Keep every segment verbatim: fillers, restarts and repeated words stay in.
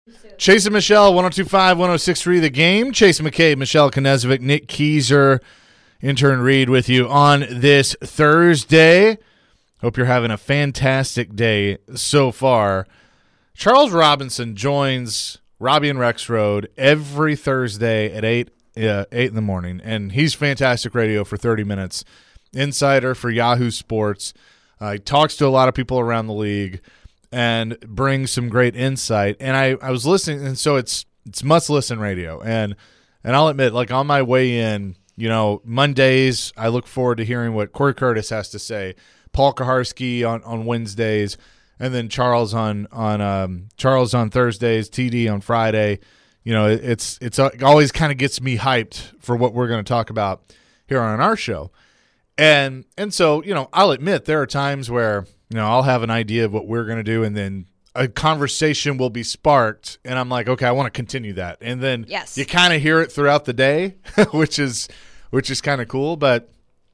Chase and Michelle, one oh two point five, one oh six point three The Game. Chase McCabe, Michelle Knezovic, Nick Keyser, intern Reed with you on this Thursday. Hope you're having a fantastic day so far. Charles Robinson joins Robbie and Rex Road every Thursday at eight, uh, eight in the morning, and he's fantastic radio for thirty minutes. Insider for Yahoo Sports. Uh, he talks to a lot of people around the league and brings some great insight. And I, I was listening, and so it's it's must-listen radio. And and I'll admit, like on my way in, you know, Mondays, I look forward to hearing what Corey Curtis has to say. Paul Kaharski on, on Wednesdays, and then Charles on on um, Charles on Thursdays, T D on Friday. You know, it, it's it's it always kind of gets me hyped for what we're going to talk about here on our show. And and so, you know, I'll admit there are times where, you know, I'll have an idea of what we're going to do, and then a conversation will be sparked, and I'm like, okay, I want to continue that. And then yes. you kind of hear it throughout the day, which is which is kind of cool. But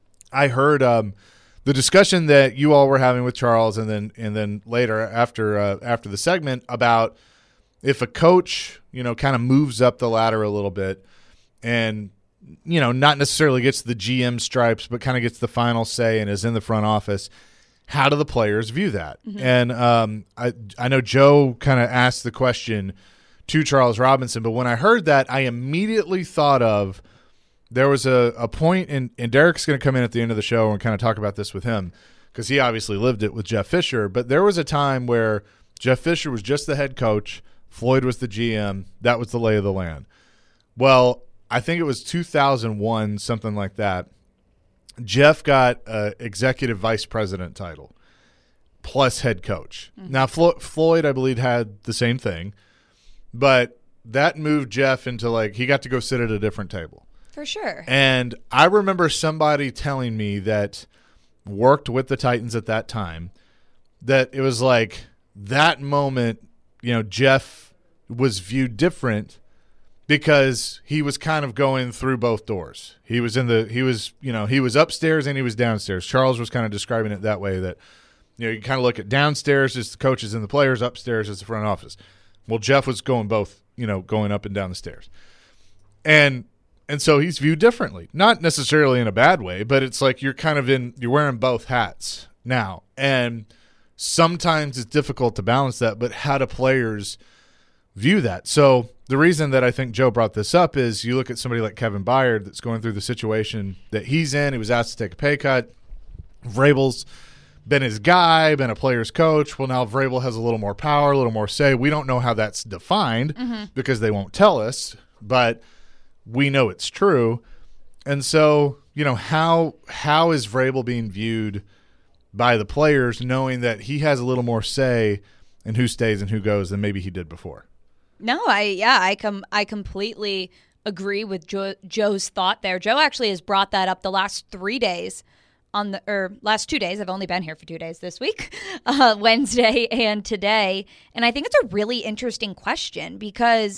I heard um, the discussion that you all were having with Charles, and then and then later after uh, after the segment about if a coach, you know, kind of moves up the ladder a little bit and, you know, not necessarily gets the G M stripes, but kind of gets the final say and is in the front office, how do the players view that? Mm-hmm. And um, I I know Joe kind of asked the question to Charles Robinson, but when I heard that, I immediately thought of there was a, a point, in, and Derek's going to come in at the end of the show and kind of talk about this with him because he obviously lived it with Jeff Fisher, but there was a time where Jeff Fisher was just the head coach, Floyd was the G M, that was the lay of the land. Well, I think it was two thousand one, something like that. Jeff got an executive vice president title plus head coach. Mm-hmm. Now, Flo- Floyd, I believe, had the same thing, but that moved Jeff into, like, he got to go sit at a different table. For sure. And I remember somebody telling me that worked with the Titans at that time that it was like that moment, you know, Jeff was viewed different because he was kind of going through both doors. He was in the, he was, you know, he was upstairs and he was downstairs. Charles was kind of describing it that way, that, you know, you kind of look at downstairs as the coaches and the players, upstairs as the front office. Well, Jeff was going both, you know, going up and down the stairs. And, and so he's viewed differently, not necessarily in a bad way, but it's like you're kind of in, you're wearing both hats now. And sometimes it's difficult to balance that, but how do players view that? So the reason that I think Joe brought this up is you look at somebody like Kevin Byard that's going through the situation that he's in. He was asked to take a pay cut. Vrabel's been his guy, been a player's coach. Well, now Vrabel has a little more power, a little more say. We don't know how that's defined mm-hmm. because they won't tell us, but we know it's true. And so, you know, how how is Vrabel being viewed by the players, knowing that he has a little more say in who stays and who goes than maybe he did before? No, I yeah, I com- I completely agree with jo- Joe's thought there. Joe actually has brought that up the last three days on the or last two days. I've only been here for two days this week, uh, Wednesday and today, and I think it's a really interesting question because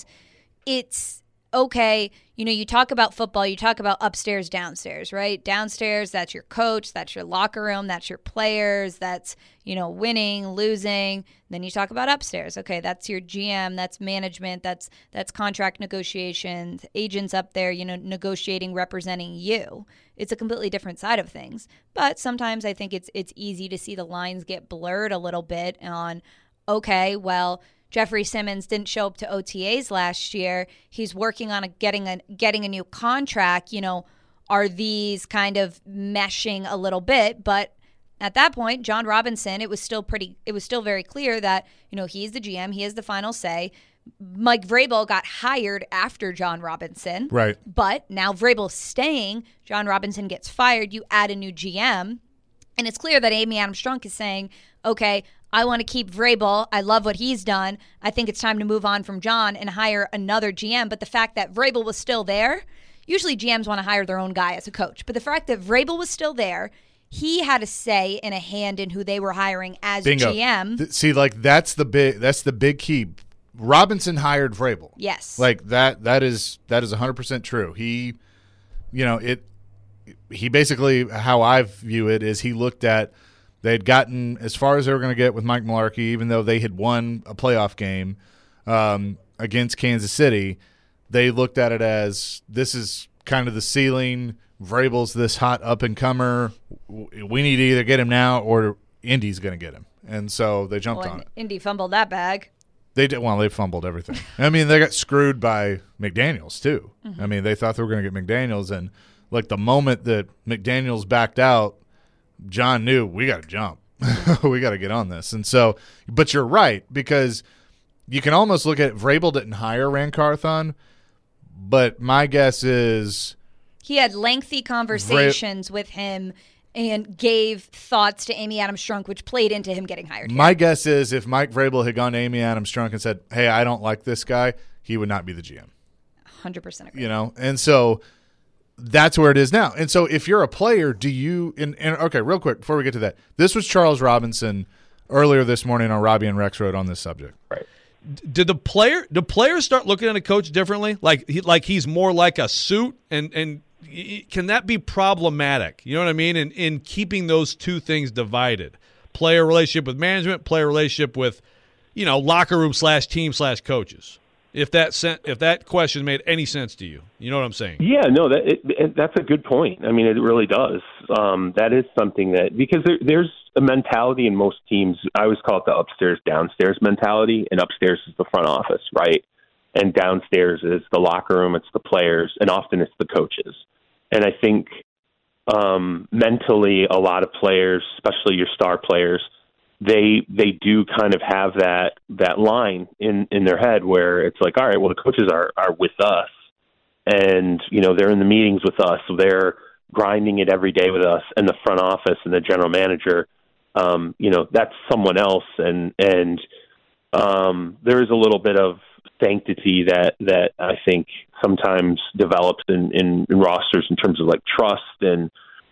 it's okay. You know, you talk about football, you talk about upstairs, downstairs, right? Downstairs, that's your coach, that's your locker room, that's your players, that's, you know, winning, losing. Then you talk about upstairs. Okay, that's your G M, that's management, that's that's contract negotiations, agents up there, you know, negotiating, representing you. It's a completely different side of things. But sometimes I think it's it's easy to see the lines get blurred a little bit on, okay, well, Jeffrey Simmons didn't show up to O T As last year. He's working on a, getting a getting a new contract. You know, are these kind of meshing a little bit? But at that point, John Robinson, it was still pretty. It was still very clear that, you know, he's the G M. He has the final say. Mike Vrabel got hired after John Robinson. Right. But now Vrabel's staying. John Robinson gets fired. You add a new G M. And it's clear that Amy Adams Strunk is saying, okay, I want to keep Vrabel. I love what he's done. I think it's time to move on from John and hire another G M. But the fact that Vrabel was still there, usually G Ms want to hire their own guy as a coach. But the fact that Vrabel was still there, he had a say and a hand in who they were hiring as Bingo. G M. Th- See, like that's the big that's the big key. Robinson hired Vrabel. Yes. Like that that is that is one hundred percent true. He you know, it he basically, how I view it is he looked at, they had gotten as far as they were going to get with Mike Mularkey, even though they had won a playoff game. Um, against Kansas City, they looked at it as this is kind of the ceiling. Vrabel's this hot up-and-comer. We need to either get him now or Indy's going to get him. And so they jumped well, on it. Indy fumbled that bag. They did. Well, they fumbled everything. I mean, they got screwed by McDaniels, too. Mm-hmm. I mean, they thought they were going to get McDaniels, and, like, the moment that McDaniels backed out, John knew, we got to jump. We got to get on this. And so, but you're right, because you can almost look at Vrabel didn't hire Ran Carthon, but my guess is – he had lengthy conversations Vra- with him and gave thoughts to Amy Adams Strunk, which played into him getting hired here. My guess is if Mike Vrabel had gone to Amy Adams Strunk and said, hey, I don't like this guy, he would not be the G M. one hundred percent agree. You know, and so that's where it is now. And so if you're a player, do you and, – and okay, real quick before we get to that, this was Charles Robinson earlier this morning on Robbie and Rex Road on this subject. Right. Did the player do players start looking at a coach differently? Like he, like he's more like a suit, and and can that be problematic? You know what I mean? In in keeping those two things divided, player relationship with management, player relationship with, you know, locker room slash team slash coaches. If that sen- if that question made any sense to you, you know what I'm saying? Yeah, no, that it, it, that's a good point. I mean, it really does. Um, that is something that because there, there's a mentality in most teams. I always call it the upstairs downstairs mentality, and upstairs is the front office, right? And downstairs is the locker room, it's the players, and often it's the coaches. And I think um, mentally, a lot of players, especially your star players, they they do kind of have that that line in, in their head where it's like, all right, well, the coaches are, are with us, and you know they're in the meetings with us, so they're grinding it every day with us, and the front office and the general manager, um, you know, that's someone else, and and um, there is a little bit of sanctity that that I think sometimes develops in, in, in rosters in terms of like trust and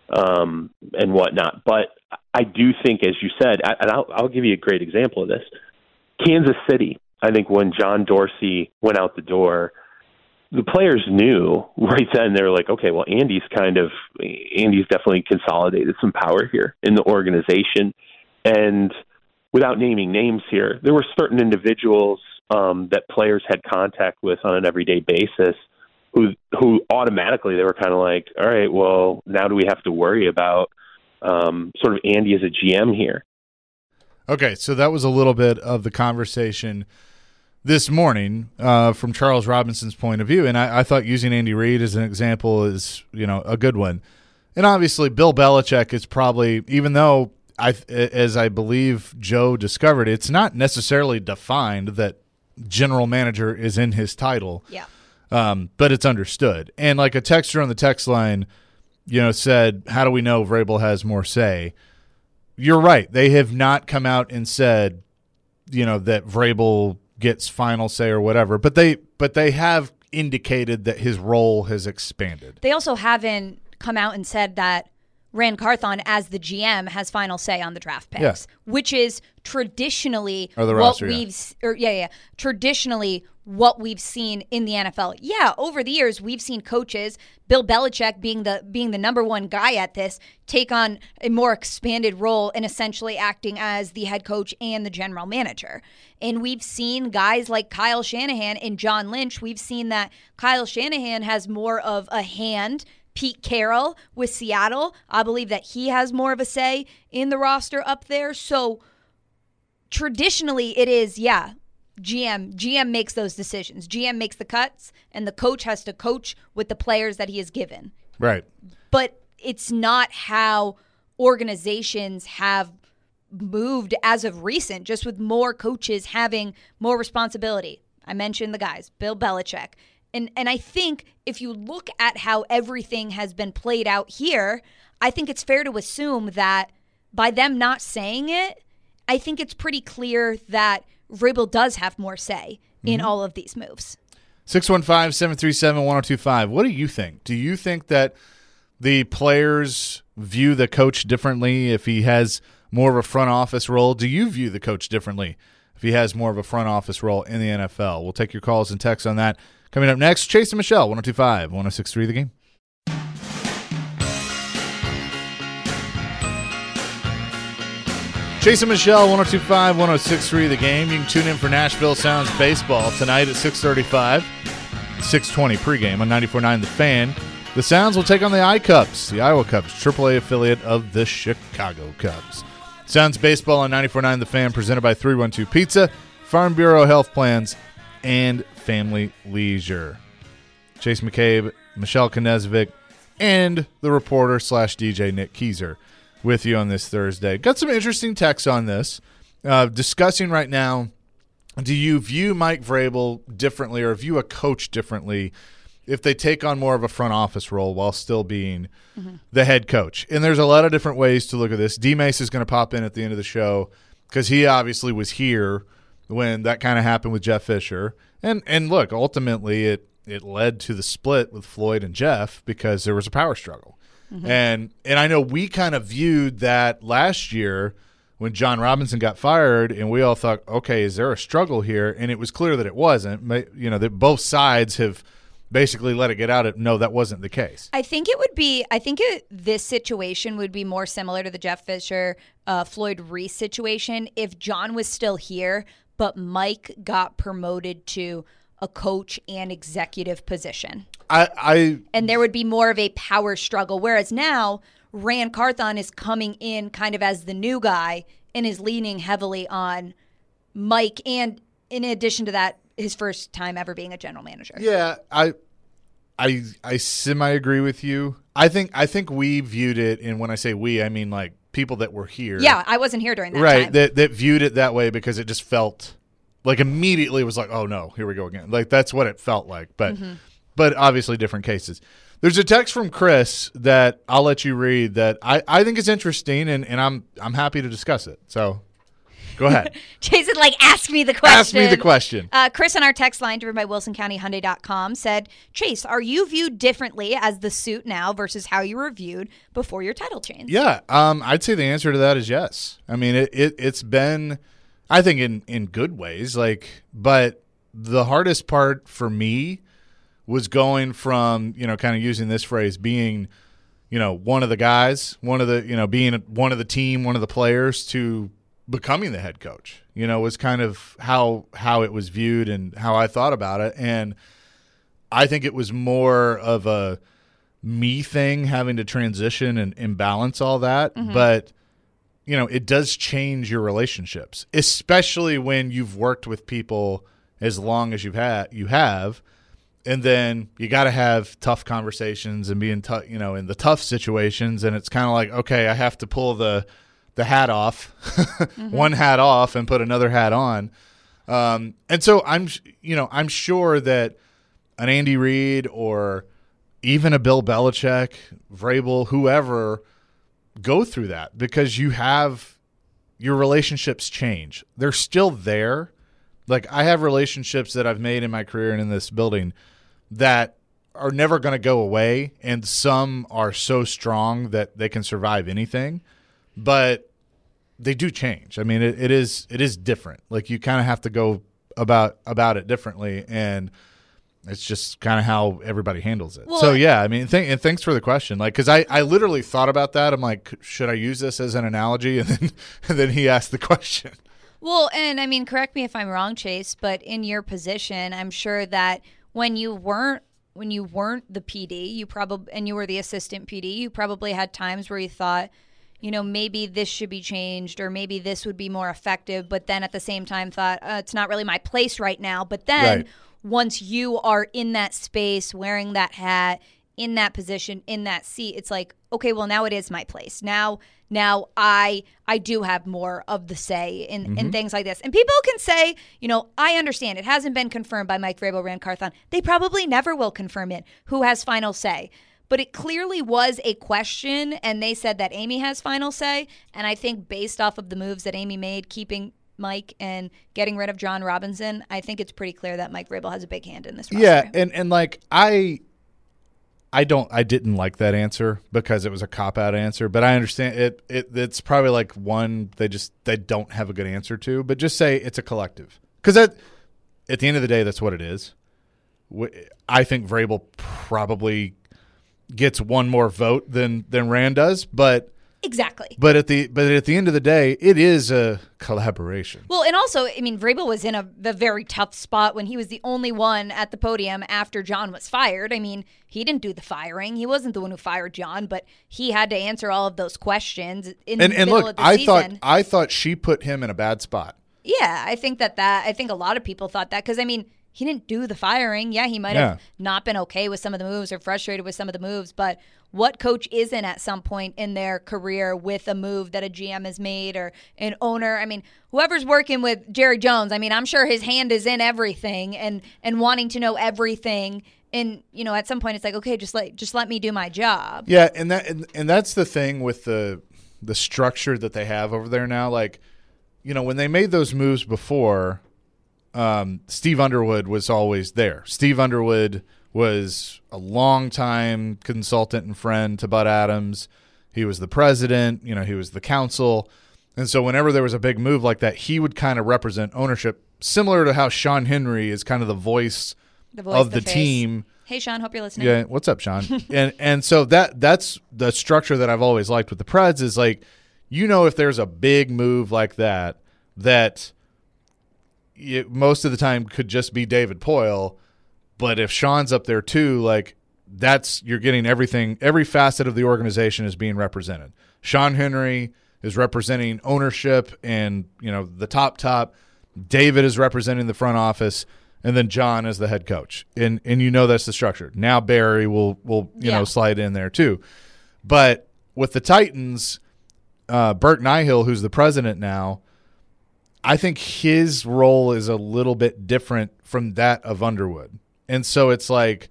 um, and whatnot. But I do think, as you said, I, and I'll, I'll give you a great example of this. Kansas City, I think when John Dorsey went out the door, the players knew right then. They were like, okay, well, Andy's kind of Andy's definitely consolidated some power here in the organization. And without naming names here, there were certain individuals um, that players had contact with on an everyday basis who who automatically they were kind of like, all right, well, now do we have to worry about um, sort of Andy as a G M here? Okay, so that was a little bit of the conversation this morning uh, from Charles Robinson's point of view, and I, I thought using Andy Reid as an example is, you know, a good one. And obviously, Bill Belichick is probably, even though I, as I believe Joe discovered, it's not necessarily defined that general manager is in his title. Yeah. Um, but it's understood. And like a texter on the text line, you know, said, how do we know Vrabel has more say? You're right. They have not come out and said, you know, that Vrabel gets final say or whatever, but they but they have indicated that his role has expanded. They also haven't come out and said that Ran Carthon, as the G M, has final say on the draft picks, yeah. which is traditionally or the what roster, we've yeah. or yeah, yeah, traditionally what we've seen in the N F L. Yeah, over the years we've seen coaches, Bill Belichick being the being the number one guy at this, take on a more expanded role and essentially acting as the head coach and the general manager. And we've seen guys like Kyle Shanahan and John Lynch. We've seen that Kyle Shanahan has more of a hand. Pete Carroll with Seattle, I believe that he has more of a say in the roster up there. So traditionally it is, yeah, G M. G M makes those decisions. G M makes the cuts, and the coach has to coach with the players that he is given. Right. But it's not how organizations have moved as of recent, just with more coaches having more responsibility. I mentioned the guys, Bill Belichick. And and I think if you look at how everything has been played out here, I think it's fair to assume that by them not saying it, I think it's pretty clear that Vrabel does have more say mm-hmm. in all of these moves. six one five, seven three seven, one oh two five. What do you think? Do you think that the players view the coach differently if he has more of a front office role? Do you view the coach differently if he has more of a front office role in the N F L? We'll take your calls and texts on that. Coming up next, Chase and Michelle, one oh two five, one oh six three The Game. Chase and Michelle, one oh two point five, one oh six point three The Game. You can tune in for Nashville Sounds Baseball tonight at six thirty-five, six twenty pregame on ninety-four point nine The Fan. The Sounds will take on the I-Cubs, the Iowa Cubs, triple A affiliate of the Chicago Cubs. Sounds Baseball on ninety-four point nine The Fan, presented by three one two Pizza, Farm Bureau Health Plans, and Family Leisure. Chase McCabe, Michelle Knezvik, and the reporter slash D J Nick Keyser with you on this Thursday. Got some interesting texts on this. Uh, discussing right now, do you view Mike Vrabel differently or view a coach differently if they take on more of a front office role while still being mm-hmm. the head coach? And there's a lot of different ways to look at this. D-Mace is going to pop in at the end of the show because he obviously was here when that kind of happened with Jeff Fisher. And and look, ultimately it, it led to the split with Floyd and Jeff because there was a power struggle. Mm-hmm. And and I know we kind of viewed that last year when John Robinson got fired, and we all thought, okay, is there a struggle here? And it was clear that it wasn't. You know, that both sides have basically let it get out. Of, no, that wasn't the case. I think it would be. I think it, this situation would be more similar to the Jeff Fisher, uh, Floyd Reese situation if John was still here, but Mike got promoted to a coach and executive position. I, I and there would be more of a power struggle, whereas now Rand Carthon is coming in kind of as the new guy and is leaning heavily on Mike, and in addition to that, his first time ever being a general manager. Yeah, I I I semi agree with you. I think I think we viewed it, and when I say we, I mean like people that were here. Yeah, I wasn't here during that right, time. that that viewed it that way because it just felt like immediately it was like, oh no, here we go again. Like that's what it felt like. But mm-hmm. but obviously different cases. There's a text from Chris that I'll let you read that I, I think is interesting, and, and I'm I'm happy to discuss it. So go ahead. Jason, like, ask me the question. Ask me the question. Uh, Chris on our text line, driven by Wilson County Hyundai dot com, said, Chase, are you viewed differently as the suit now versus how you were viewed before your title change? Yeah, um, I'd say the answer to that is yes. I mean, it, it, it's been, I think, in, in good ways. Like, but the hardest part for me was going from, you know, kind of using this phrase, being, you know, one of the guys, one of the, you know, being one of the team, one of the players, to becoming the head coach, you know, was kind of how how it was viewed and how I thought about it. And I think it was more of a me thing, having to transition and, and balance all that. Mm-hmm. But, you know, it does change your relationships, especially when you've worked with people as long as you've had you have. And then you got to have tough conversations and be in tough, you know, in the tough situations. And it's kind of like, okay, I have to pull the the hat off, mm-hmm. one hat off, and put another hat on. Um, and so I'm, you know, I'm sure that an Andy Reid or even a Bill Belichick, Vrabel, whoever, go through that because you have your relationships change. They're still there. Like I have relationships that I've made in my career and in this building that are never going to go away, and some are so strong that they can survive anything, but they do change. I mean, it, it is it is different. Like you kind of have to go about about it differently, and it's just kind of how everybody handles it. Well, so yeah, I mean, th- and thanks for the question. Like, because I, I literally thought about that. I'm like, should I use this as an analogy? And then and then he asked the question. Well, and I mean, correct me if I'm wrong, Chase, but in your position, I'm sure that when you weren't when you weren't the P D, you probably and you were the assistant P D, you probably had times where you thought, you know, maybe this should be changed or maybe this would be more effective, but then at the same time thought, uh, it's not really my place right now. But then right. once you are in that space, wearing that hat, in that position, in that seat, it's like, okay, well, now it is my place. Now Now I I do have more of the say in, mm-hmm. in things like this. And people can say, you know, I understand it hasn't been confirmed by Mike Vrabel, Rand Carthon. They probably never will confirm it. Who has final say? But it clearly was a question, and they said that Amy has final say. And I think based off of the moves that Amy made, keeping Mike and getting rid of John Robinson, I think it's pretty clear that Mike Vrabel has a big hand in this roster. Yeah, and, and like I – I don't. I didn't like that answer because it was a cop-out answer. But I understand it, it. It's probably like one they just they don't have a good answer to. But just say it's a collective because at at the end of the day, that's what it is. I think Vrabel probably gets one more vote than than Rand does, but Exactly. But at the but at the end of the day, it is a collaboration. Well, and also, I mean, Vrabel was in a, a very tough spot when he was the only one at the podium after John was fired. I mean, he didn't do the firing. He wasn't the one who fired John, but he had to answer all of those questions in And the and middle look, of the I season. thought I thought she put him in a bad spot. Yeah, I think that that I think a lot of people thought that because I mean he didn't do the firing. Yeah, he might have Yeah. not been okay with some of the moves or frustrated with some of the moves, but what coach isn't at some point in their career with a move that a G M has made or an owner? I mean, whoever's working with Jerry Jones, I mean, I'm sure his hand is in everything and and wanting to know everything. And you know, at some point, it's like, okay, just let just let me do my job. Yeah, and that and, and that's the thing with the the structure that they have over there now. Like, you know, when they made those moves before, um, Steve Underwood was always there. Steve Underwood was a longtime consultant and friend to Bud Adams. He was the president. You know, he was the counsel. And so whenever there was a big move like that, he would kind of represent ownership, similar to how Sean Henry is kind of the voice, The voice, of the the face. team. Hey, Sean, hope you're listening. Yeah, what's up, Sean? and and so that that's the structure that I've always liked with the Preds is like, you know, if there's a big move like that, that it, most of the time could just be David Poile, but if Sean's up there too, like that's you're getting everything, every facet of the organization is being represented. Sean Henry is representing ownership and you know the top top. David is representing the front office. And then John as the head coach, and and you know that's the structure. Now Barry will will you Yeah. know slide in there too, but with the Titans, uh, Bert Nihill, who's the president now, I think his role is a little bit different from that of Underwood, and so it's like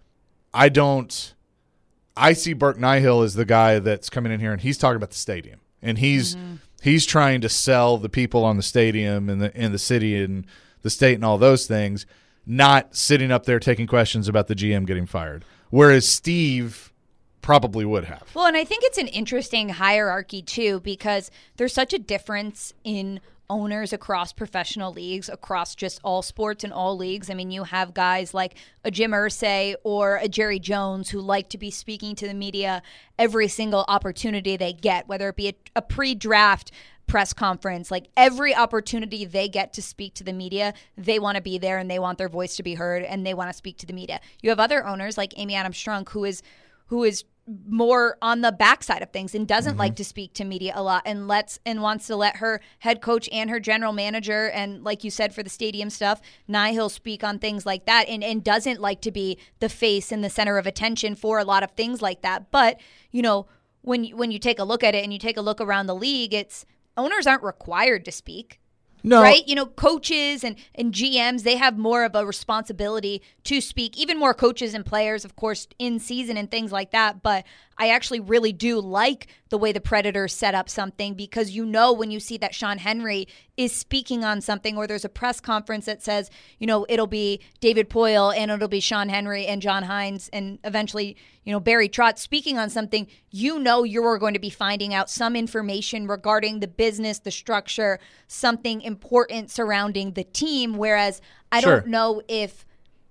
I don't. I see Bert Nihill as the guy that's coming in here, and he's talking about the stadium, and he's Mm-hmm. he's trying to sell the people on the stadium and the in the city and the state and all those things, not sitting up there taking questions about the G M getting fired. Whereas Steve probably would have. Well, and I think it's an interesting hierarchy, too, because there's such a difference in owners across professional leagues, across just all sports and all leagues. I mean, you have guys like a Jim Irsay or a Jerry Jones who like to be speaking to the media every single opportunity they get, whether it be a, a pre-draft press conference, like every opportunity they get to speak to the media, they want to be there and they want their voice to be heard and they want to speak to the media. You have other owners like Amy Adams Strunk, who is who is more on the backside of things and doesn't Mm-hmm. like to speak to media a lot and lets and wants to let her head coach and her general manager and, like you said, for the stadium stuff, Nihill speak on things like that and, and doesn't like to be the face and the center of attention for a lot of things like that. But, you know, when when you take a look at it and you take a look around the league, it's owners aren't required to speak. No. Right? You know, coaches and, and G Ms, they have more of a responsibility to speak, even more coaches and players, of course, in season and things like that. But I actually really do like the way the Predators set up something because you know when you see that Sean Henry is speaking on something or there's a press conference that says, you know, it'll be David Poile and it'll be Sean Henry and John Hines and eventually, you know, Barry Trotz speaking on something, you know you're going to be finding out some information regarding the business, the structure, something important surrounding the team. Whereas I Sure. don't know if,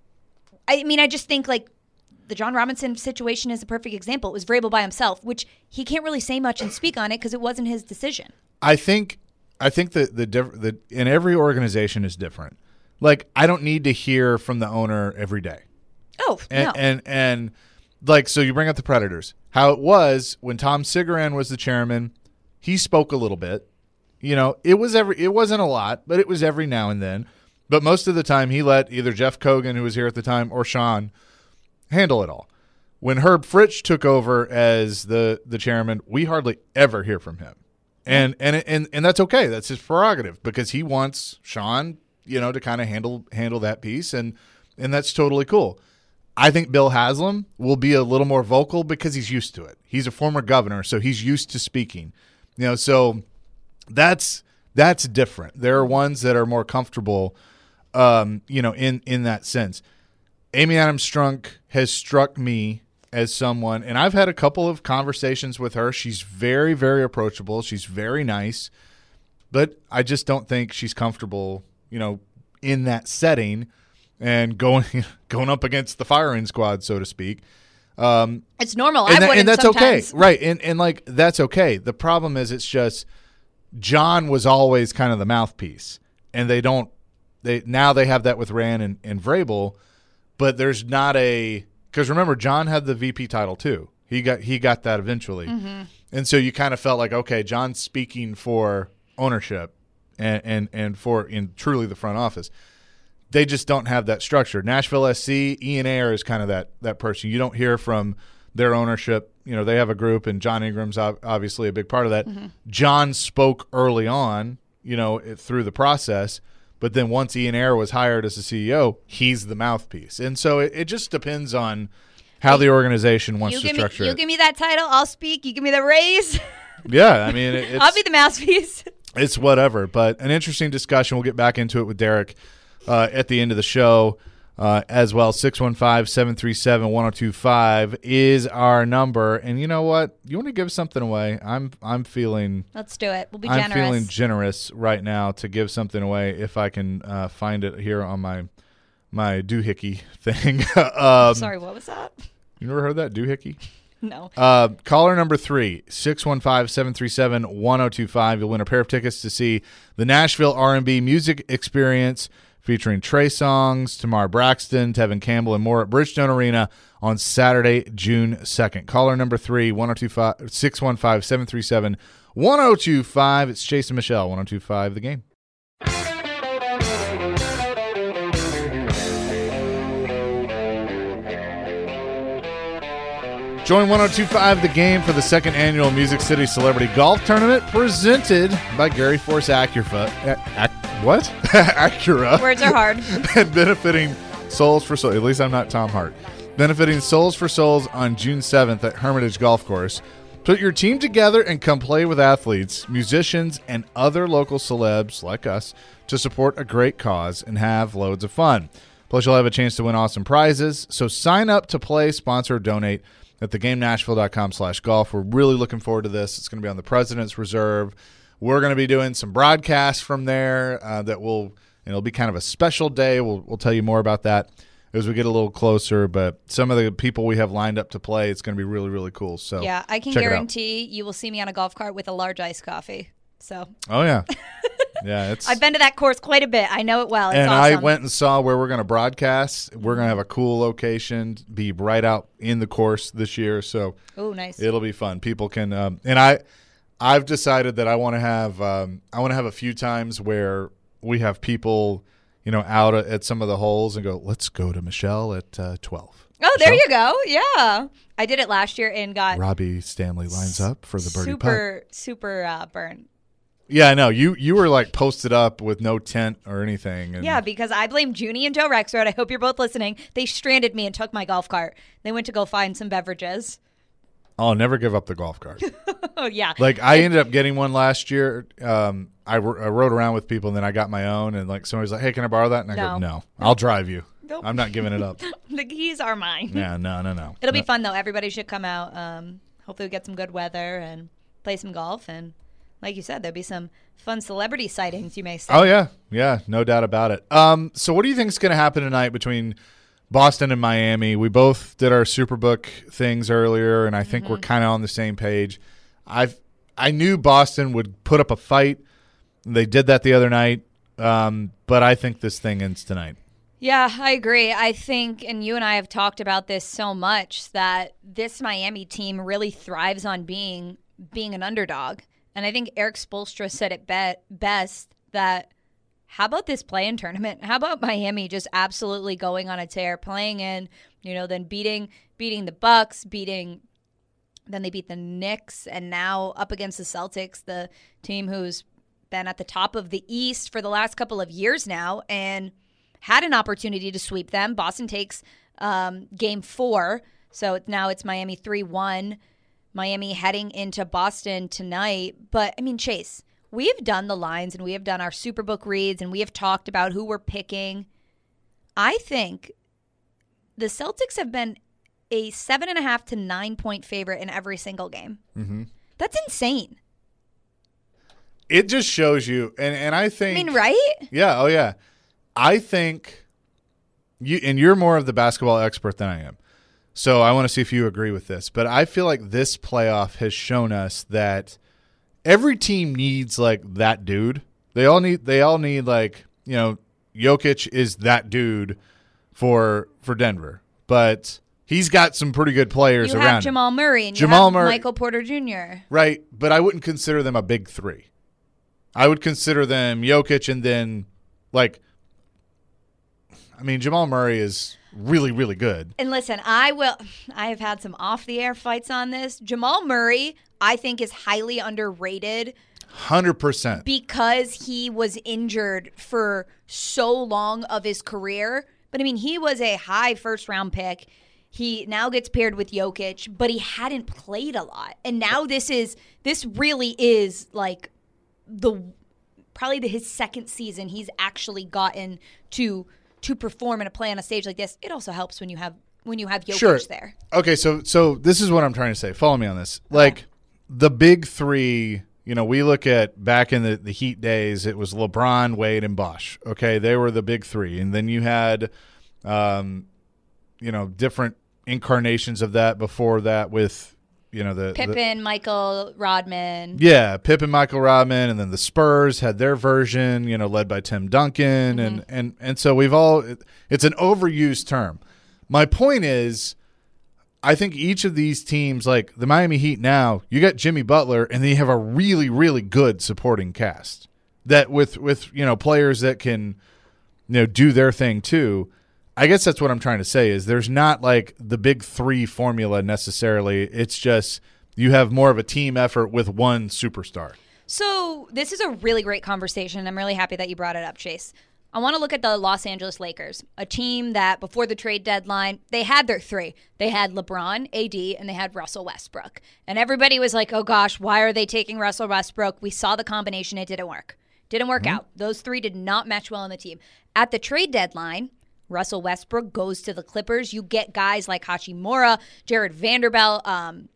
I mean, I just think like the John Robinson situation is a perfect example. It was Vrabel by himself, which he can't really say much and speak on it because it wasn't his decision. I think I think that the diff- the in every organization is different. Like I don't need to hear from the owner every day. Oh, And no. and, and like so you bring up the Predators. How it was when Tom Sigaran was the chairman, he spoke a little bit. You know, it was every it wasn't a lot, but it was every now and then. But most of the time he let either Jeff Kogan, who was here at the time, or Sean handle it all. When Herb Fritsch took over as the the chairman, we hardly ever hear from him. And and and and that's okay. That's his prerogative because he wants Sean, you know, to kind of handle handle that piece, and and that's totally cool. I think Bill Haslam will be a little more vocal because he's used to it. He's a former governor, so he's used to speaking. You know, so that's that's different. There are ones that are more comfortable, um, you know, in in that sense. Amy Adams Strunk has struck me as someone, and I've had a couple of conversations with her. She's very, very approachable. She's very nice, but I just don't think she's comfortable, you know, in that setting and going going up against the firing squad, so to speak. Um, It's normal. and, I that- wouldn't and that's sometimes. okay, right? And and like that's okay. The problem is, it's just John was always kind of the mouthpiece, and they don't. They now they have that with Rand and, and Vrabel, but there's not a because remember John had the V P title too. He got he got that eventually, Mm-hmm. and so you kind of felt like okay, John's speaking for ownership and and and for in truly the front office. They just don't have that structure. Nashville S C, Ian Ayre is kind of that that person. You don't hear from their ownership. You know, they have a group, and John Ingram's ob- obviously a big part of that. Mm-hmm. John spoke early on, you know, it, through the process, but then once Ian Ayre was hired as the C E O, he's the mouthpiece. And so it, it just depends on how the organization wants You to give me, structure you it. give me that title, I'll speak. You give me the raise, Yeah, I mean, it, it's, I'll be the mouthpiece. it's whatever. But an interesting discussion. We'll get back into it with Derek uh, at the end of the show. Uh, as well, six one five, seven three seven, one oh two five is our number. And you know what? You want to give something away? I'm I'm feeling Let's do it. We'll be I'm generous. feeling generous right now to give something away if I can uh, find it here on my my doohickey thing. um, Sorry, what was that? You never heard that doohickey? No. Uh, caller number three, six one five, seven three seven, one oh two five. You'll win a pair of tickets to see the Nashville R and B Music Experience featuring Trey Songz, Tamar Braxton, Tevin Campbell, and more at Bridgestone Arena on Saturday, June second. Caller number three, one oh two five, six one five, seven three seven, one oh two five. It's Chase and Michelle, one oh two five The Game. Join one oh two five The Game for the second annual Music City Celebrity Golf Tournament presented by Gary Force Acura. Ac- what? Acura. Words are hard. And benefiting Souls for Souls. At least I'm not Tom Hart. Benefiting Souls for Souls on June seventh at Hermitage Golf Course. Put your team together and come play with athletes, musicians, and other local celebs like us to support a great cause and have loads of fun. Plus, you'll have a chance to win awesome prizes. So sign up to play, sponsor, or donate at thegamenashville.com slash golf. We're really looking forward to this. It's going to be on the President's Reserve. We're going to be doing some broadcasts from there uh, that will, and it'll be kind of a special day. We'll, we'll tell you more about that as we get a little closer. But some of the people we have lined up to play, it's going to be really, really cool. So Yeah, I can check it out. guarantee you will see me on a golf cart with a large iced coffee. So Oh, yeah. Yeah, it's. I've been to that course quite a bit. I know it well. It's and awesome. I went and saw where we're going to broadcast. We're going to have a cool location, be right out in the course this year. So Oh, nice. it'll be fun. People can, um, and I, I've decided that I want to have, um, I want to have a few times where we have people, you know, out at some of the holes and go, let's go to Michelle at uh, twelve. Oh, there Michelle? you go. Yeah. I did it last year and got Robbie Stanley lines up for the birdie putt. super, super uh, burn. Yeah, I know. You you were like posted up with no tent or anything. And Yeah, because I blame Junie and Joe Rexroad. I hope you're both listening. They stranded me and took my golf cart. They went to go find some beverages. I'll never give up the golf cart. Oh, yeah. Like I ended up getting one last year. Um, I, ro- I rode around with people and then I got my own. And like somebody's like, "Hey, can I borrow that?" And I No. go, "No, I'll drive you. Nope. I'm not giving it up." The keys are mine. Yeah, no, no, no. It'll be No. fun, though. Everybody should come out. Um, hopefully we get some good weather and play some golf. And like you said, there'll be some fun celebrity sightings, you may say. Oh yeah, yeah, no doubt about it. Um, so what do you think is going to happen tonight between Boston and Miami? We both did our Superbook things earlier, and I think we're kind of on the same page. I've I knew Boston would put up a fight. They did that the other night, um, but I think this thing ends tonight. Yeah, I agree. I think, and you and I have talked about this so much, that this Miami team really thrives on being being an underdog. And I think Eric Spoelstra said it be- best that how about this play-in tournament? How about Miami just absolutely going on a tear, playing in, you know, then beating beating the Bucks, beating then they beat the Knicks, and now up against the Celtics, the team who's been at the top of the East for the last couple of years now and had an opportunity to sweep them. Boston takes um, game four, so now it's Miami three one. Miami heading into Boston tonight. But, I mean, Chase, we've done the lines and we have done our Superbook reads and we have talked about who we're picking. I think the Celtics have been a seven and a half to nine point favorite in every single game. Mm-hmm. That's insane. It just shows you, and, and I I think, mean, right? yeah, oh yeah, I think you, and you're more of the basketball expert than I am. So I want to see if you agree with this. But I feel like this playoff has shown us that every team needs like that dude. They all need they all need like, you know, Jokic is that dude for for Denver. But he's got some pretty good players you around have Jamal him. Murray and Jamal you have Murray, Michael Porter Junior Right, but I wouldn't consider them a big three. I would consider them Jokic and then like I mean Jamal Murray is really, really good. And listen, I will I have had some off the air fights on this. Jamal Murray, I think, is highly underrated. one hundred percent. Because he was injured for so long of his career. But I mean, he was a high first round pick. He now gets paired with Jokic, but he hadn't played a lot. And now this is this really is like the probably the, his second season he's actually gotten to to perform and to play on a stage like this. It also helps when you have when you have Jokic Sure. there. Okay, so so this is what I'm trying to say. Follow me on this. Like the big three, you know, we look at back in the, the Heat days, it was LeBron, Wade, and Bosh. Okay, they were the big three. And then you had, um, you know, different incarnations of that before that with, you know, the Pippen, the, Michael Rodman. Yeah, Pippen, Michael Rodman, and then the Spurs had their version, you know, led by Tim Duncan. Mm-hmm. And, and, and so we've all – it's an overused term. My point is I think each of these teams, like the Miami Heat now, you got Jimmy Butler, and then you have a really, really good supporting cast that with, with you know, players that can, you know, do their thing too. I guess that's what I'm trying to say is there's not like the big three formula necessarily. It's just you have more of a team effort with one superstar. So this is a really great conversation. I'm really happy that you brought it up, Chase. I want to look at the Los Angeles Lakers, a team that before the trade deadline, they had their three. They had LeBron, A D, and they had Russell Westbrook. And everybody was like, oh gosh, why are they taking Russell Westbrook? We saw the combination. It didn't work. Didn't work mm-hmm. out. Those three did not match well on the team. At the trade deadline, Russell Westbrook goes to the Clippers. You get guys like Hachimura, Jared Vanderbilt. Um,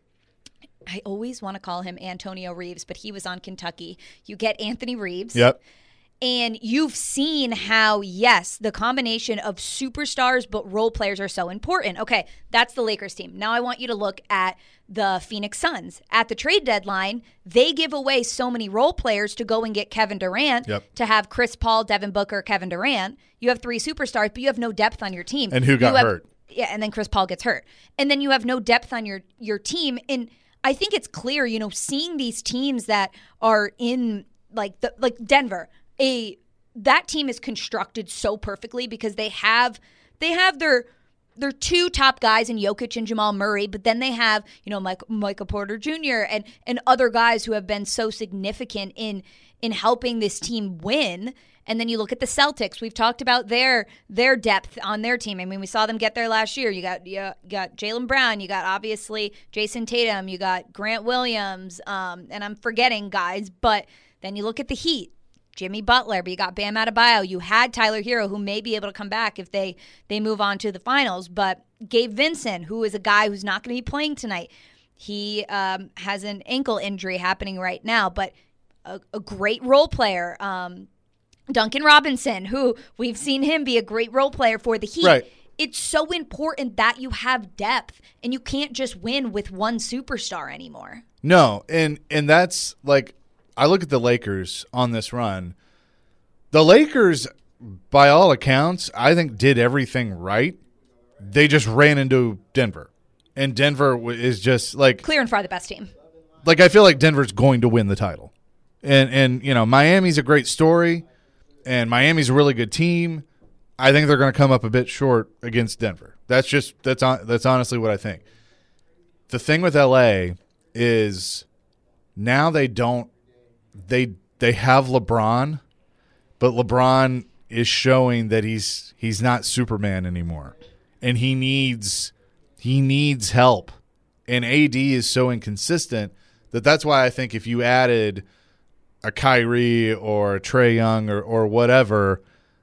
I always want to call him Antonio Reeves, but he was on Kentucky. You get Anthony Reeves. Yep. And you've seen how, yes, the combination of superstars but role players are so important. Okay, that's the Lakers team. Now I want you to look at the Phoenix Suns. At the trade deadline, they give away so many role players to go and get Kevin Durant, yep. to have Chris Paul, Devin Booker, Kevin Durant. You have three superstars, but you have no depth on your team. And who got have, hurt? Yeah, and then Chris Paul gets hurt. And then you have no depth on your, your team. And I think it's clear, you know, seeing these teams that are in, like the like Denver, A that team is constructed so perfectly because they have they have their their two top guys in Jokic and Jamal Murray, but then they have, you know, Mike, Michael Porter Junior and and other guys who have been so significant in in helping this team win. And then you look at the Celtics. We've talked about their their depth on their team. I mean, we saw them get there last year. You got you got Jaylen Brown. You got obviously Jason Tatum. You got Grant Williams. Um, and I'm forgetting guys, but then you look at the Heat. Jimmy Butler, but you got Bam Adebayo. You had Tyler Hero, who may be able to come back if they, they move on to the finals. But Gabe Vincent, who is a guy who's not going to be playing tonight, he um, has an ankle injury happening right now, but a, a great role player. Um, Duncan Robinson, who we've seen him be a great role player for the Heat. Right. It's so important that you have depth, and you can't just win with one superstar anymore. No, and and that's like, I look at the Lakers on this run. The Lakers, by all accounts, I think did everything right. They just ran into Denver. And Denver is just like... Clear and far the best team. Like, I feel like Denver's going to win the title. And, and you know, Miami's a great story, and Miami's a really good team. I think they're going to come up a bit short against Denver. That's just, that's on, that's honestly what I think. The thing with L A is now they don't, They they have LeBron, but LeBron is showing that he's he's not Superman anymore, and he needs he needs help. And A D is so inconsistent that that's why I think if you added a Kyrie or a Trae Young or or whatever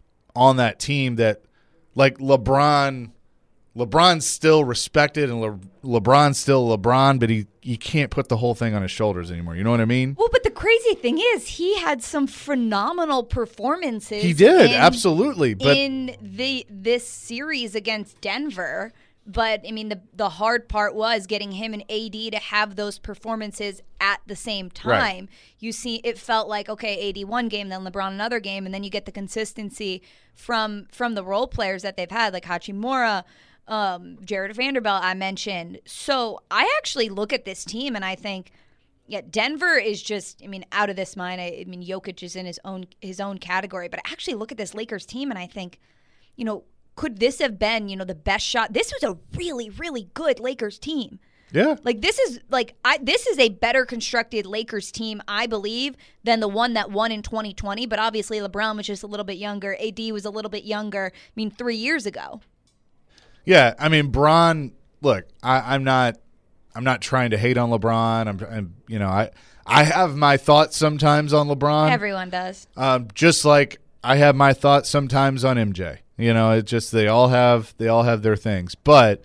on that team, that like LeBron. LeBron's still respected, and Le- LeBron's still LeBron, but he, he can't put the whole thing on his shoulders anymore. You know what I mean? Well, but the crazy thing is he had some phenomenal performances. He did, in, absolutely. But in the this series against Denver, But, I mean, the the hard part was getting him and A D to have those performances at the same time. Right. You see, it felt like, okay, A D one game, then LeBron another game, and then you get the consistency from from the role players that they've had, like Hachimura, um, Jared Vanderbilt I mentioned. So I actually look at this team and I think, yeah, Denver is just, I mean, out of this mind. I, I mean, Jokic is in his own his own category. But I actually look at this Lakers team and I think, you know, could this have been, you know, the best shot? This was a really, really good Lakers team. Yeah. Like, this is, like, I this is a better constructed Lakers team, I believe, than the one that won in twenty twenty. But obviously, LeBron was just a little bit younger. A D was a little bit younger, I mean, three years ago. Yeah, I mean, Bron, look, I, I'm not I'm not trying to hate on LeBron. I'm, I'm you know, I I have my thoughts sometimes on LeBron. Everyone does. Um, just like I have my thoughts sometimes on M J. You know, it's just they all have they all have their things. But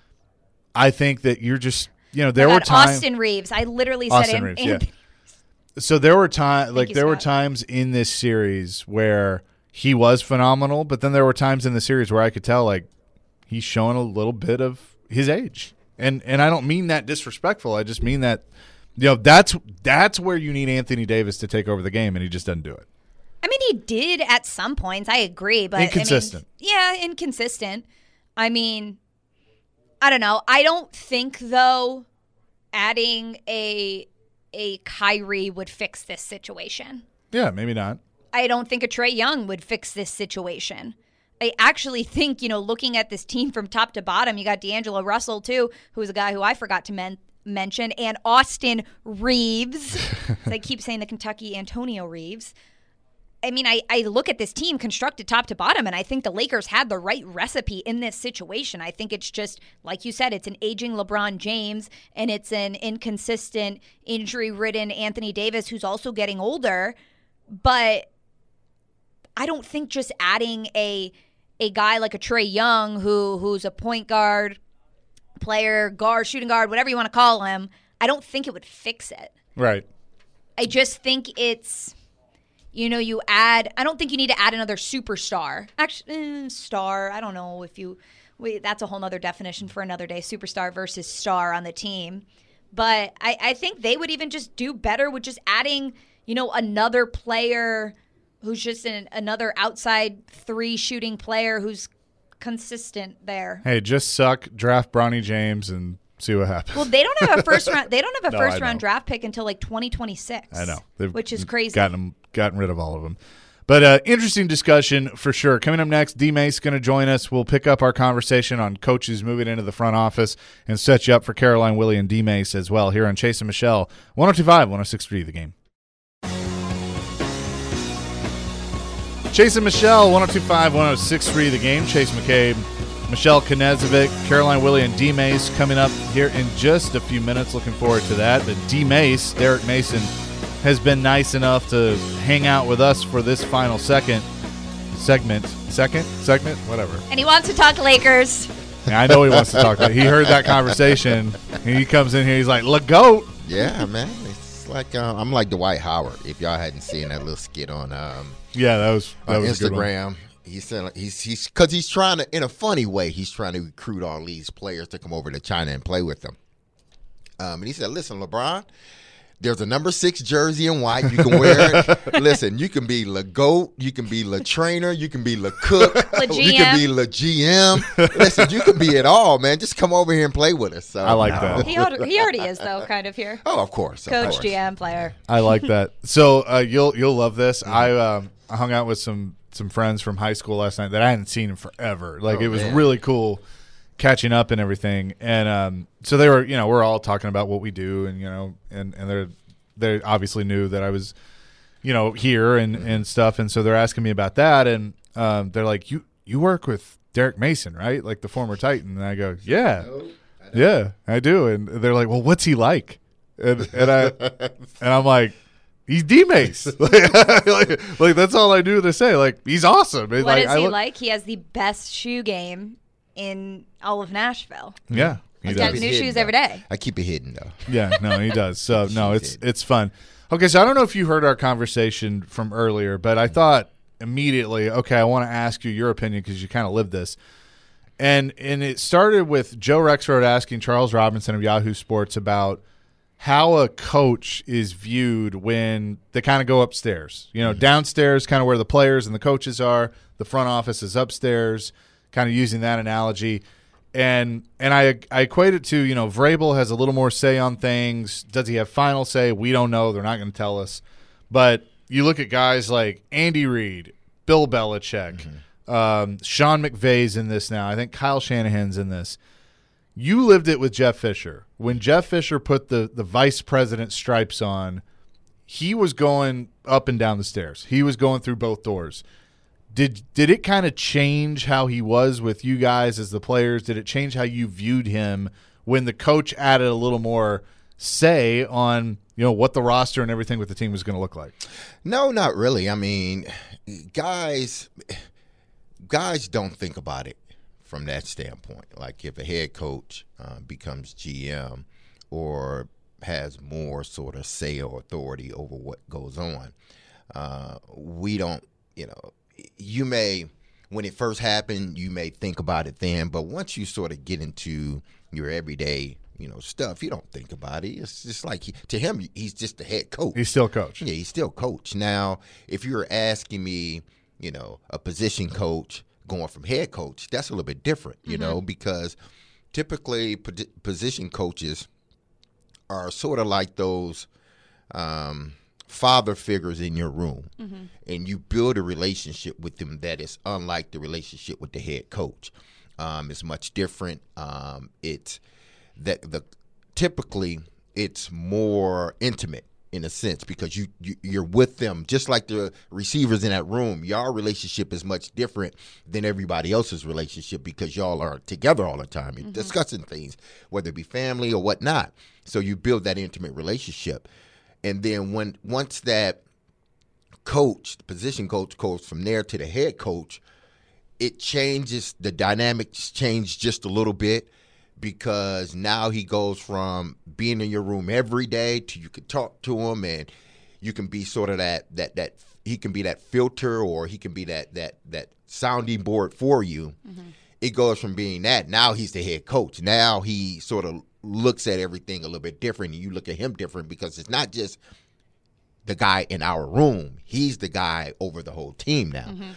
I think that you're just, you know, there Oh were God, times Austin Reeves. I literally Austin said Reeves, Anthony. yeah. So there were times like you, there were Scott. times in this series where he was phenomenal, but then there were times in the series where I could tell like he's showing a little bit of his age. And and I don't mean that disrespectful. I just mean that, you know, that's that's where you need Anthony Davis to take over the game, and he just doesn't do it. I mean, he did at some points. I agree, but Inconsistent. I mean, yeah, inconsistent. I mean, I don't know. I don't think though adding a a Kyrie would fix this situation. Yeah, maybe not. I don't think a Trae Young would fix this situation. I actually think, you know, looking at this team from top to bottom, you got D'Angelo Russell, too, who is a guy who I forgot to men- mention, and Austin Reeves. I keep saying the Kentucky Antonio Reeves. I mean, I, I look at this team constructed top to bottom, and I think the Lakers had the right recipe in this situation. I think it's just, like you said, it's an aging LeBron James, and it's an inconsistent, injury-ridden Anthony Davis who's also getting older. But I don't think just adding a a guy like a Trae Young who who's a point guard, player, guard, shooting guard, whatever you want to call him, I don't think it would fix it. Right. I just think it's, you know, you add, I don't think you need to add another superstar. Actually, eh, star, I don't know if you, wait, that's a whole nother definition for another day, superstar versus star on the team. But I, I think they would even just do better with just adding, you know, another player who's just an, another outside three shooting player who's consistent there. Hey, just suck, draft Bronny James, and see what happens. Well, they don't have a first round. They don't have a No, I first round know. draft pick until like twenty twenty-six. I know, They've which is crazy. Gotten them, gotten rid of all of them. But uh, interesting discussion for sure. Coming up next, D Mace going to join us. We'll pick up our conversation on coaches moving into the front office and set you up for Caroline, Willie, and D Mace as well here on Chase and Michelle, one oh two point five, one oh six point three The Game. Chase and Michelle, one oh two point five, one oh six point three The Game. Chase McCabe, Michelle Knezovic, Caroline, Willie, and D Mace coming up here in just a few minutes. Looking forward to that. The D Mace, Derek Mason, has been nice enough to hang out with us for this final second segment. Second? Segment? Whatever. And he wants to talk Lakers. Yeah, I know he wants to talk. He heard that conversation, and he comes in here. He's like, "Look, goat." Yeah, man. It's like uh, I'm like Dwight Howard. If y'all hadn't seen that little skit on um, Yeah, that was that on was a good one. Instagram, he's saying he's he's because he's trying to, in a funny way, he's trying to recruit all these players to come over to China and play with them. Um, and he said, "Listen, LeBron, there's a number six jersey in white. You can wear it. Listen, you can be Le Goat, you can be Le Trainer, you can be Le Cook, Le you G M. can be Le G M. Listen, you can be it all, man. Just come over here and play with us." So, I like that. He already, he already is, though, kind of here. Oh, of course, of Coach, course. G M, player. I like that. So uh, you'll you'll love this. I um, I hung out with some some friends from high school last night that I hadn't seen in forever. Like Oh, it was man. really cool catching up and everything. And um, so they were, you know, we're all talking about what we do, and you know, and and they're they obviously knew that I was, you know, here and and stuff, and so they're asking me about that, and um, they're like, you you work with Derek Mason, right? Like the former Titan, and I go, yeah, yeah, I do, and they're like, well, what's he like? And and I and I'm like, he's D-Mace. like, like, like, that's all I knew to say. Like, he's awesome. And, What like, is I he look- like? He has the best shoe game in all of Nashville. Yeah, he He's does. got new hidden, shoes though. every day. I keep it hidden though. Yeah, no, he does. So no, She it's did. it's fun. Okay, so I don't know if you heard our conversation from earlier, but I thought immediately, okay, I want to ask you your opinion because you kind of lived this. And and it started with Joe Rexrode asking Charles Robinson of Yahoo Sports about how a coach is viewed when they kind of go upstairs. You know, mm-hmm. downstairs, kind of where the players and the coaches are. The front office is upstairs, kind of using that analogy. And and I I equate it to, you know, Vrabel has a little more say on things. Does he have final say? We don't know. They're not going to tell us. But you look at guys like Andy Reid, Bill Belichick, mm-hmm. um, Sean McVay's in this now. I think Kyle Shanahan's in this. You lived it with Jeff Fisher. When Jeff Fisher put the, the vice president stripes on, he was going up and down the stairs. He was going through both doors. Did did it kind of change how he was with you guys as the players? Did it change how you viewed him when the coach added a little more say on, you know, what the roster and everything with the team was going to look like? No, not really. I mean, guys, guys don't think about it from that standpoint. Like if a head coach uh, becomes G M or has more sort of say or authority over what goes on, uh, we don't, you know, you may, when it first happened, you may think about it then, but once you sort of get into your everyday, you know, stuff, you don't think about it. It's just like, he, to him, he's just the head coach. He's still coach. Yeah, he's still coach. Now, if you're asking me, you know, a position coach going from head coach, that's a little bit different, you mm-hmm. know, because typically po- position coaches are sort of like those um, father figures in your room, mm-hmm. and you build a relationship with them that is unlike the relationship with the head coach. Um, it's much different. Um, it's that the typically it's more intimate in a sense because you, you you're with them just like the receivers in that room. Your relationship is much different than everybody else's relationship because y'all are together all the time. You're mm-hmm. discussing things, whether it be family or whatnot. So you build that intimate relationship. And then when once that coach, the position coach, goes from there to the head coach, it changes, the dynamics change just a little bit because now he goes from being in your room every day to you can talk to him and you can be sort of that that that he can be that filter or he can be that that that sounding board for you. Mm-hmm. It goes from being that, now he's the head coach. Now he sort of looks at everything a little bit different and you look at him different because it's not just the guy in our room. He's the guy over the whole team now. Mm-hmm.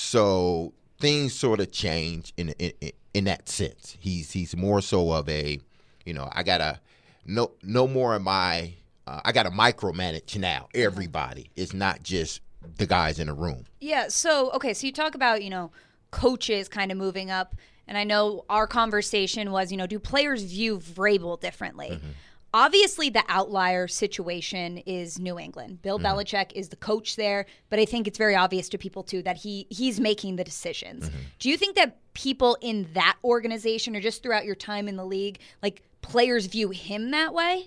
So things sort of change in, in in that sense. He's he's more so of a, you know, I gotta no no more of my uh, I gotta micromanage now. Everybody, it's not just the guys in the room. Yeah. So okay. So you talk about, you know, coaches kind of moving up, and I know our conversation was, you know, do players view Vrabel differently? Mm-hmm. Obviously, the outlier situation is New England. Bill mm-hmm. Belichick is the coach there, but I think it's very obvious to people, too, that he he's making the decisions. Mm-hmm. Do you think that people in that organization or just throughout your time in the league, like players view him that way?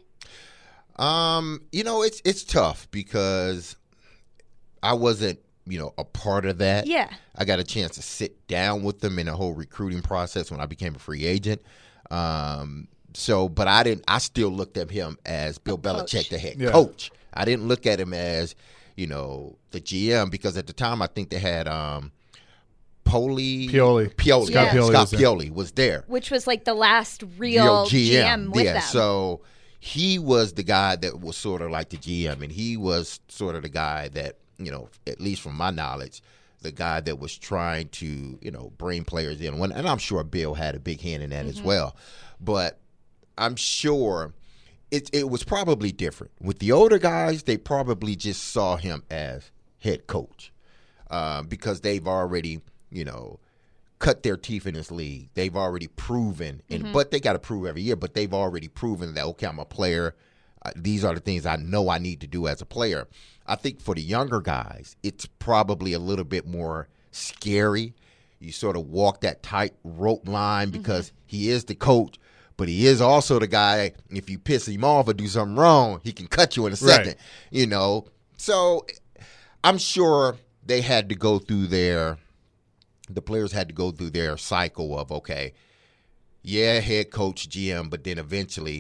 Um, you know, it's it's tough because I wasn't, you know, a part of that. Yeah. I got a chance to sit down with them in the whole recruiting process when I became a free agent. Um So, but I didn't. I still looked at him as Bill Belichick, the head yeah. coach. I didn't look at him as, you know, the G M because at the time I think they had um, Poli, Pioli, Pioli, Scott yeah. Pioli, Scott was, Pioli was there, which was like the last real, real G M. G M with yeah. them. So he was the guy that was sort of like the G M, and he was sort of the guy that, you know, at least from my knowledge, the guy that was trying to, you know, bring players in. When, and I'm sure Bill had a big hand in that mm-hmm. as well, but I'm sure it it was probably different. With the older guys, they probably just saw him as head coach uh, because they've already, you know, cut their teeth in this league. They've already proven, and mm-hmm. but they got to prove every year, but they've already proven that, okay, I'm a player. Uh, these are the things I know I need to do as a player. I think for the younger guys, it's probably a little bit more scary. You sort of walk that tight rope line because mm-hmm. he is the coach. But he is also the guy, if you piss him off or do something wrong, he can cut you in a second, right. you know. So I'm sure they had to go through their – the players had to go through their cycle of, okay, yeah, head coach, G M, but then eventually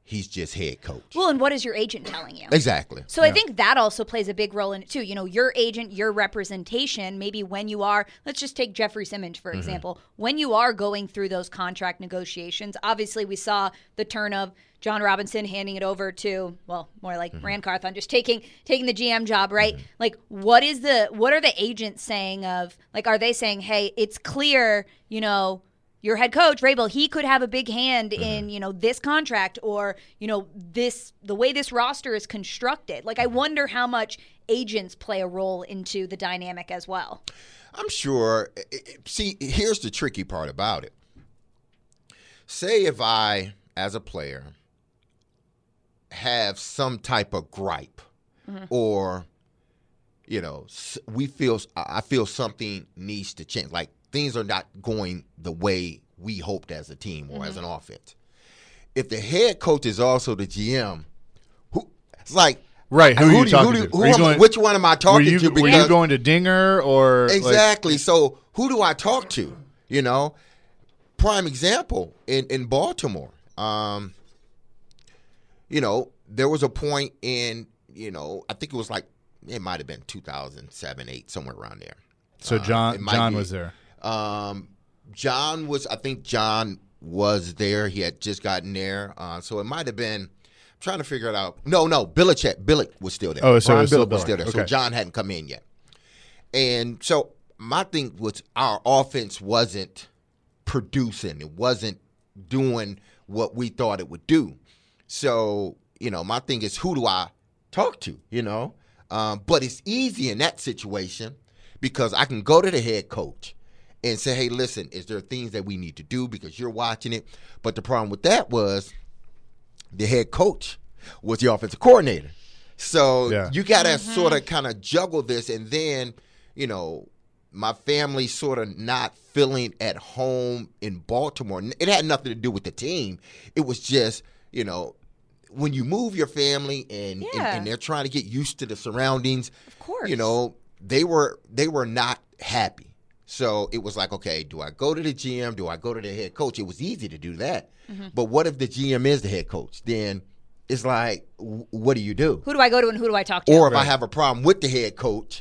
he's just head coach. Well, and what is your agent telling you? Exactly. So yeah. I think that also plays a big role in it too. You know, your agent, your representation, maybe when you are, let's just take Jeffrey Simmons, for mm-hmm. example, when you are going through those contract negotiations, obviously we saw the turn of John Robinson handing it over to, well, more like mm-hmm. Rand Carthon, just taking taking the G M job, right? Mm-hmm. Like, what is the what are the agents saying of, like, are they saying, hey, it's clear, you know, your head coach, Vrabel, he could have a big hand mm-hmm. in, you know, this contract or, you know, this, the way this roster is constructed. Like, I wonder how much agents play a role into the dynamic as well. I'm sure. See, here's the tricky part about it. Say if I, as a player, have some type of gripe mm-hmm. or, you know, we feel, I feel something needs to change. Like things are not going the way we hoped as a team or mm-hmm. as an offense. If the head coach is also the G M, who it's like, right, who, who are you do, talking who do, to? Who are you am, going, which one am I talking were you, to? Because, were you going to Dinger or? Exactly. Like, so who do I talk to? You know, prime example in, in Baltimore. Um, You know, there was a point in, you know, I think it was like, it might have been two thousand seven, eight, somewhere around there. So John uh, John be. was there. Um, John was, I think John was there. He had just gotten there. Uh, so it might have been, I'm trying to figure it out. No, no, Belichick. Billick was still there. Oh, so Brian it was still Billick was still there. Okay. So John hadn't come in yet. And so my thing was our offense wasn't producing. It wasn't doing what we thought it would do. So, you know, my thing is, who do I talk to, you know? Um, but it's easy in that situation because I can go to the head coach and say, hey, listen, is there things that we need to do because you're watching it? But the problem with that was the head coach was the offensive coordinator. So yeah. you got to mm-hmm. sort of kind of juggle this. And then, you know, my family sort of not feeling at home in Baltimore. It had nothing to do with the team. It was just, you know, when you move your family and, yeah. and, and they're trying to get used to the surroundings, of course, you know, they were they were not happy. So it was like, okay, do I go to the G M? Do I go to the head coach? It was easy to do that. Mm-hmm. But what if the G M is the head coach? Then it's like, what do you do? Who do I go to and who do I talk to? Or if right. I have a problem with the head coach,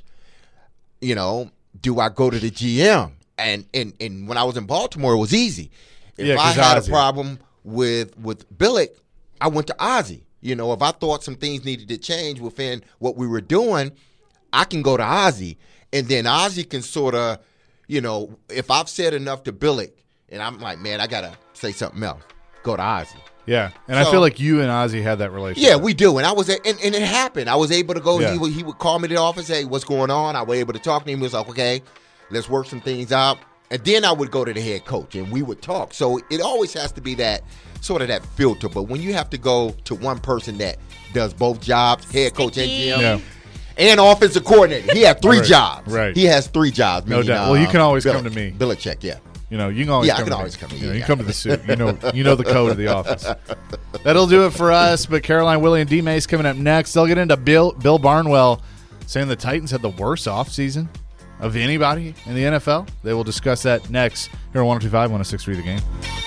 you know, do I go to the G M? And and, and when I was in Baltimore, it was easy. If yeah, I had Ozzie. a problem with with Billick, I went to Ozzie. You know, if I thought some things needed to change within what we were doing, I can go to Ozzie. And then Ozzie can sort of, you know, if I've said enough to Billick, and I'm like, man, I got to say something else, go to Ozzie. Yeah, and So- I feel like you and Ozzie had that relationship. Yeah, we do. And I was, and, and it happened. I was able to go. Yeah. He would he would call me to the office, hey, what's going on? I was able to talk to him. He was like, okay, let's work some things out. And then I would go to the head coach, and we would talk. So it always has to be that sort of that filter. But when you have to go to one person that does both jobs, head coach and G M, Yeah. and offensive coordinator, he had three Right. jobs. Right. He has three jobs. No meaning, doubt. Well, you can always Billick- come to me. Belichick, yeah. You know, you can always Yeah, I come can to always me. come to You, you, know, you yeah. come to the suit. You know, you know the code of the office. That'll do it for us. But Caroline, Willie, and D Mace coming up next. They'll get into Bill Bill Barnwell saying the Titans had the worst offseason of anybody in the N F L. They will discuss that next here on one oh two five, one oh six three The Game.